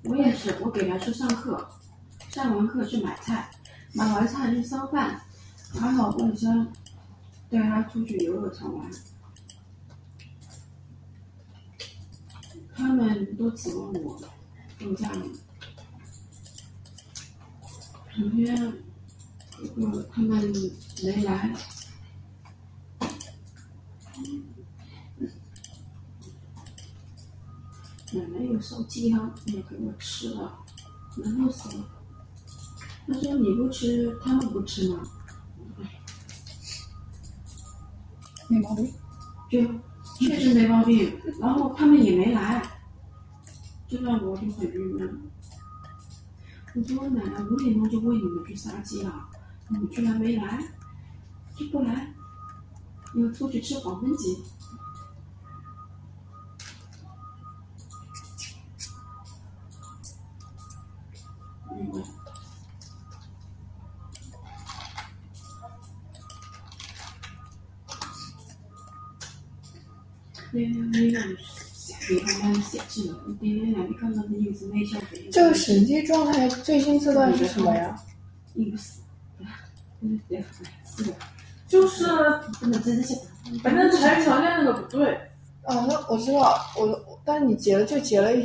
我也是，我给他去上课，上完课去买菜，买完菜去烧饭，还好本身带他出去游乐场玩。他们都指望我，就这样。昨天他们没来，奶奶有烧鸡汤也给我吃了，然后什么？他说你不吃，他们不吃吗？ 没毛病， 就确实没毛病，然后他们也没来，这让我就很郁闷。我说奶奶5点钟就喂你们去杀鸡了，你们居然没来，就不来，要出去吃黄焖鸡。给他们写字了，你看到的意思没消费。 这个审计状态最新阶段是什么呀？ 意思，是的， 就是反正财务条件那个不对。 那我知道，但是你结了就结了一